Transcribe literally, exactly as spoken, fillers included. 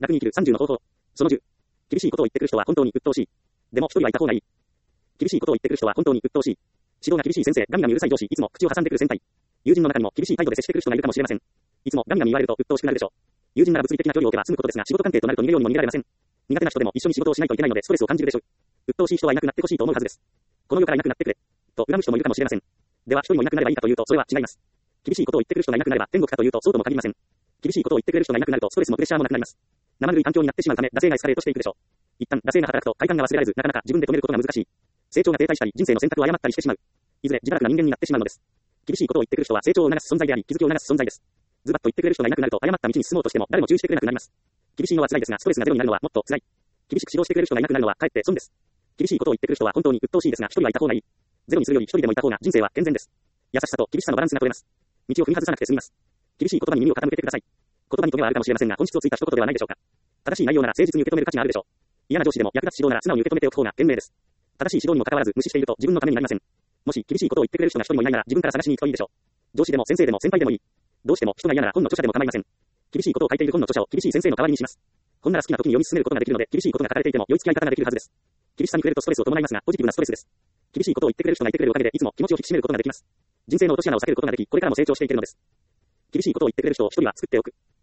楽に生きるさんじゅうの方法。そのじゅう。厳しいことを言ってくる人は本当に鬱陶しい。でも一人はいた方がいい。厳しいことを言ってくる人は本当に鬱陶しい。指導が厳しい先生、ガミガミうるさい上司、いつも口を挟んでくる先輩。友人の中にも厳しい態度で接してくる人がいるかもしれません。いつもガミガミ言われると鬱陶しくなるでしょう。友人なら物理的な距離を置けば済むことですが、仕事関係となると逃げようにも逃げられません。苦手な人でも一緒に仕事をしないといけないのでストレスを感じるでしょう。鬱陶しい人はいなくなってほしいと思うはずです。この世からいなくなってくれ。と恨む人もいるかもしれません。では一人もいなくなればいいかというとそれは違います。厳しいことを言ってくる人がいなくなれば天国かというとそうとも限りません。厳しいことを言ってくれる人がいなくなるとストレスもプレッシャーもなくなります。生ぬるい環境になってしまうため惰性がエスカレートしていくでしょう。一旦惰性が働くと快感が忘れられずなかなか自分で止めることが難しい。成長が停滞したり人生の選択を誤ったりしてしまう。いずれ自堕落な人間になってしまうのです。厳しいことを言ってくる人は成長を促す存在であり気づきを促す存在です。ズバッと言ってくれる人がいなくなると誤った道に進もうとしても誰も注意してくれなくなります。厳しいのは辛いですがストレスがゼロになるのはもっと辛い。厳しく指導してくれる人がいなくなるのはかえって損です。厳しいことを言ってくる人は本当に鬱陶しいですが一人はいた方がいい。ゼロにするより一人でもいた方が人生は健全です。優しさと厳しさのバランスが取れます。道を踏み外さなくて済みます。厳しい言葉に耳を傾けてください。言葉にトゲはあるかもしれませんが本質をついた一言ではないでしょうか。正しい内容なら誠実に受け止める価値があるでしょう。嫌な上司でも役立つ指導なら素直に受け止めておく方が賢明です。正しい指導にもかかわらず無視していると自分のためになりません。もし厳しいことを言ってくれる人が一人もいないなら自分から探しに行くといいでしょう。上司でも先生でも先輩でもいい。どうしても人が嫌なら本の著者でも構いません。厳しいことを書いている本の著者を厳しい先生の代わりにします。本なら好きな時に読み進めることができるので厳しいことが書かれていても良い付き合い方ができるはずです。厳しさに触れるとストレスを伴いますがポジティブなストレスです。厳しいことを言ってくれる人がいてくれるおかげでいつも気持ちを引き締めることができます。人生の落とし穴を避けることができこれからも成長していけるのです。厳しいことを言ってくれる人を一人は作っておく。